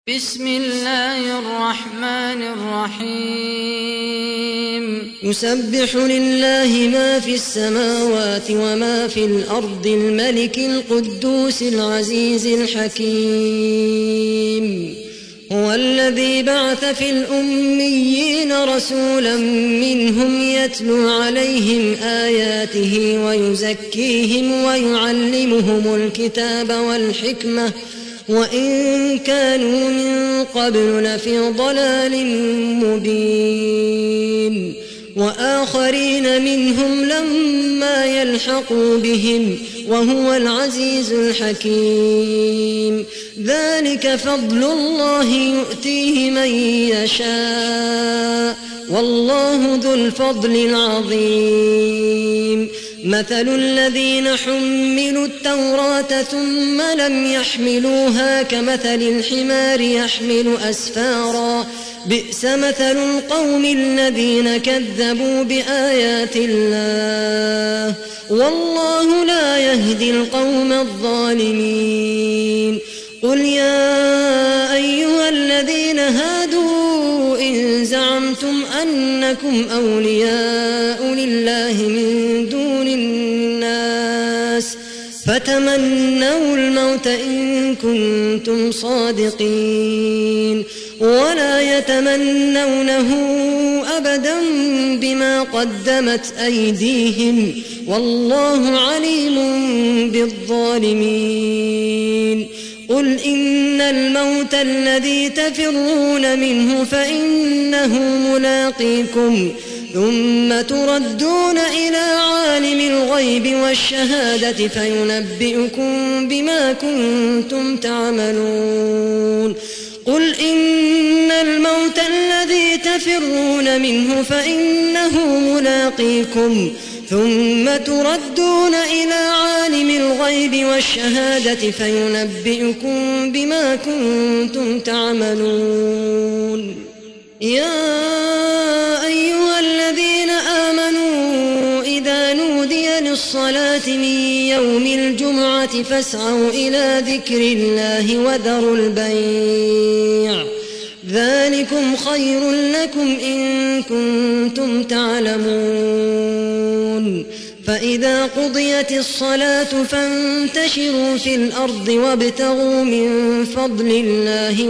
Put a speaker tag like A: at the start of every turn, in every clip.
A: بسم الله الرحمن الرحيم
B: يسبح لله ما في السماوات وما في الأرض الملك القدوس العزيز الحكيم هو الذي بعث في الأميين رسولا منهم يتلو عليهم آياته ويزكيهم ويعلمهم الكتاب والحكمة وإن كانوا من قبل لفي ضلال مبين وآخرين منهم لما يلحقوا بهم وهو العزيز الحكيم ذلك فضل الله يؤتيه من يشاء والله ذو الفضل العظيم مثل الذين حملوا التوراة ثم لم يحملوها كمثل الحمار يحمل أسفارا بئس مثل القوم الذين كذبوا بآيات الله والله لا يهدي القوم الظالمين قل يا أيها الذين هادوا إن زعمتم أنكم أولياء لله من دون الناس فتمنوا الموت إن كنتم صادقين ولا يتمنونه أبدا بما قدمت أيديهم والله عليم بالظالمين قل إن الموت الذي تفرون منه فإنه ملاقيكم ثم تردون إلى عالم الغيب والشهادة فينبئكم بما كنتم تعملون قل إن الموت الذي تفرون منه فإنه ملاقيكم ثم تردون إلى عالم الغيب والشهادة فينبئكم بما كنتم تعملون يا أيها الذين آمنوا إذا نودي للصلاة من يوم الجمعة فاسعوا إلى ذكر الله وذروا البيع ذلكم خير لكم إن كنتم تعلمون فإذا قضيت الصلاة فانتشروا في الأرض وابتغوا من فضل الله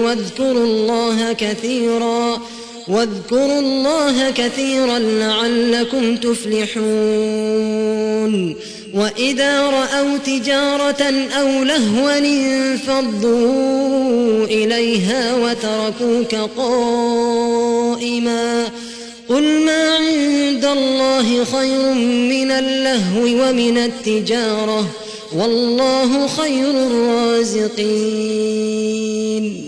B: واذكروا الله كثيرا لعلكم تفلحون وإذا رأوا تجارة أو لهوا انفضوا إليها وتركوك قائما قل ما عند الله خير من اللهو ومن التجارة والله خير الرازقين